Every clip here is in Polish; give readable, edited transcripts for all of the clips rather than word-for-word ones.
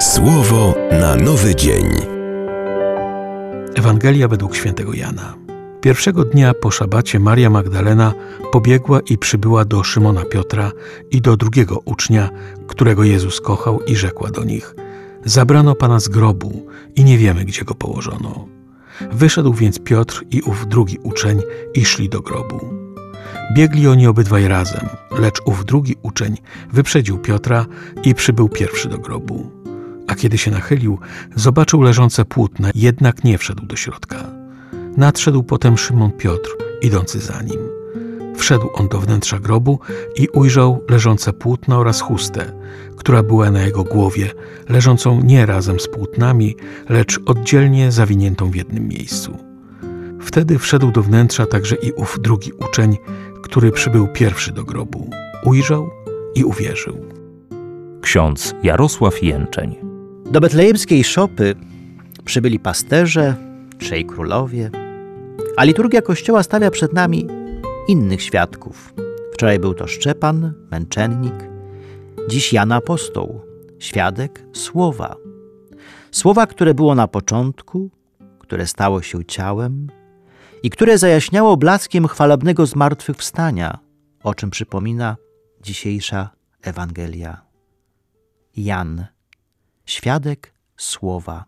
Słowo na nowy dzień. Ewangelia według świętego Jana. Pierwszego dnia po szabacie Maria Magdalena pobiegła i przybyła do Szymona Piotra i do drugiego ucznia, którego Jezus kochał, i rzekła do nich: zabrano Pana z grobu i nie wiemy, gdzie go położono. Wyszedł więc Piotr i ów drugi uczeń i szli do grobu. Biegli oni obydwaj razem, lecz ów drugi uczeń wyprzedził Piotra i przybył pierwszy do grobu. A kiedy się nachylił, zobaczył leżące płótna, jednak nie wszedł do środka. Nadszedł potem Szymon Piotr, idący za nim. Wszedł on do wnętrza grobu i ujrzał leżące płótno oraz chustę, która była na jego głowie, leżącą nie razem z płótnami, lecz oddzielnie zawiniętą w jednym miejscu. Wtedy wszedł do wnętrza także i ów drugi uczeń, który przybył pierwszy do grobu. Ujrzał i uwierzył. Ksiądz Jarosław Jęczeń. Do betlejemskiej szopy przybyli pasterze, trzej królowie, a liturgia Kościoła stawia przed nami innych świadków. Wczoraj był to Szczepan, męczennik, dziś Jan Apostoł, świadek Słowa. Słowa, które było na początku, które stało się ciałem i które zajaśniało blaskiem chwalebnego zmartwychwstania, o czym przypomina dzisiejsza Ewangelia. Jan, świadek Słowa.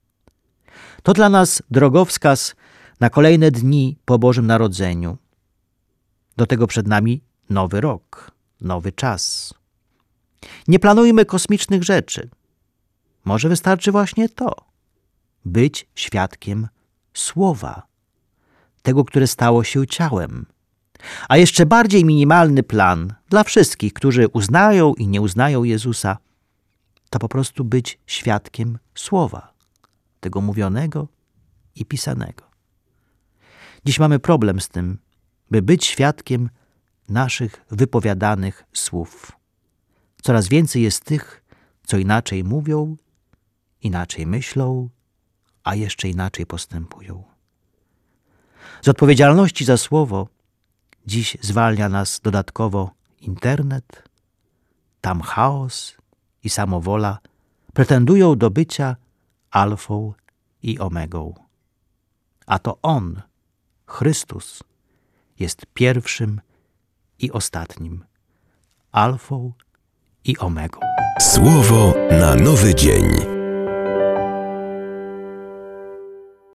To dla nas drogowskaz na kolejne dni po Bożym Narodzeniu. Do tego przed nami nowy rok, nowy czas. Nie planujmy kosmicznych rzeczy. Może wystarczy właśnie to. Być świadkiem Słowa. Tego, które stało się ciałem. A jeszcze bardziej minimalny plan dla wszystkich, którzy uznają i nie uznają Jezusa, to po prostu być świadkiem Słowa. Tego mówionego i pisanego. Dziś mamy problem z tym, by być świadkiem naszych wypowiadanych słów. Coraz więcej jest tych, co inaczej mówią, inaczej myślą, a jeszcze inaczej postępują. Z odpowiedzialności za słowo dziś zwalnia nas dodatkowo internet. Tam chaos i samowola pretendują do bycia alfą i omegą. A to On, Chrystus, jest pierwszym i ostatnim, alfą i omegą. Słowo na nowy dzień.